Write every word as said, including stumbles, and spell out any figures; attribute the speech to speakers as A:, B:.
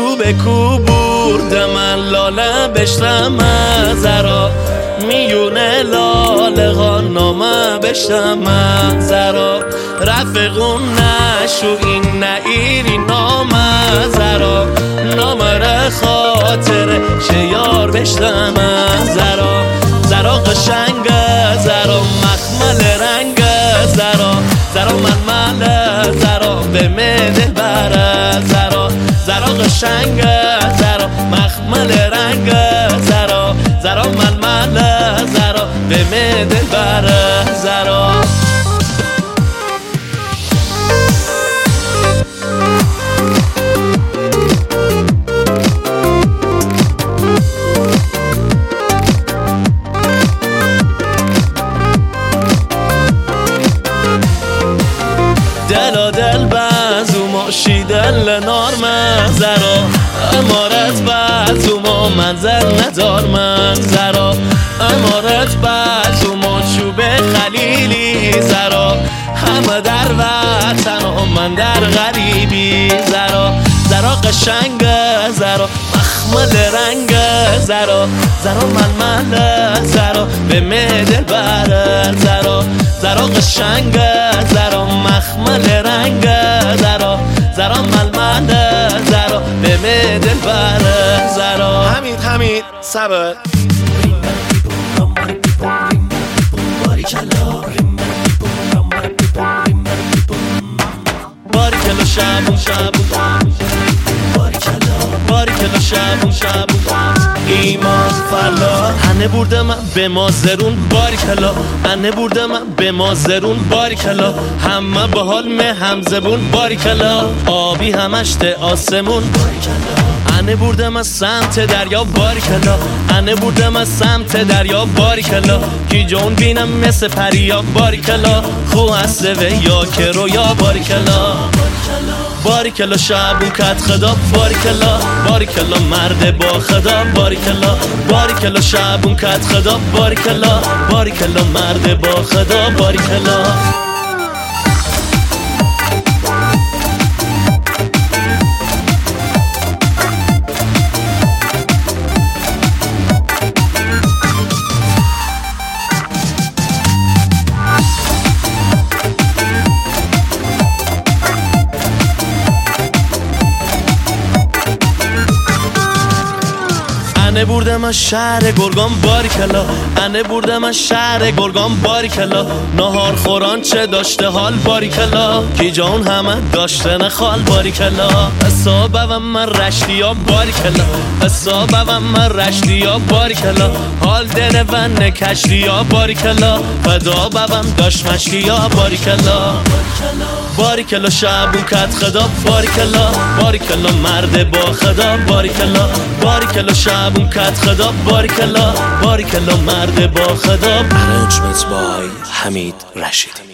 A: چوب کوبورد من لاله بشتم زرا میونه لاله ها نامه بشتم زرا رفقون نشو این نئیری نامه زرا نامه خاطر شیار بشتم زرا زرا قشنگ زرا مخمل رنگ زرا زرا من مل زرا به مدل بره زرا زرا قشنگ زرا مخمل رنگ زرا زرا من مل زرا به مدل بره زرا دل دل بازوما شیدل نار من زرا امارت بازوما منزل ندار من زرا امارت بازوما چوب خلیلی زرا همه در وطن و من در غریبی زرا زرا قشنگ زرا مخمل رنگ زرا زرا من من زرا به مدل بره زرا زرا قشنگ زرا مخمل رنگ زرا زرا من من زرا به مدل بره زرا
B: حمید حمید صبر
A: باریکلا شبون شبون باریکلا شبون شبون ایمان فلا انه برده من به مازرون باریکلا انه برده من به مازرون باریکلا همه به حال مه همزبون باریکلا آبی همش ته آسمون انه برده من سمت دریا باریکلا انه برده من سمت دریا باریکلا کی جون بینم مثل پریا باریکلا خو هسته و یا که رویا باریکلا باریکلا شبون کت خدا باریکلا باریکلا مرد با خدا باریکلا باریکلا شبون کت خدا باریکلا باریکلا مرد با خدا باریکلا انه برده من شهر گرگان باریکلا انه برده من شهر گرگان باریکلا نهار خوران چه داشته حال باریکلا کی جان همه داشته نخال باریکلا حسابه و من رشتیا باریکلا حسابه و من رشتیا باریکلا حال دنه و نکشتیا باریکلا فدا ببم داشت مشتیا باریکلا باریکلا شبون کت خدا باریکلا باریکلا مرد با خدا باریکلا باریکلا شبون کت خدا باریکلا باریکلا مرد با خدا
B: Arrangement by حمید رشیدی.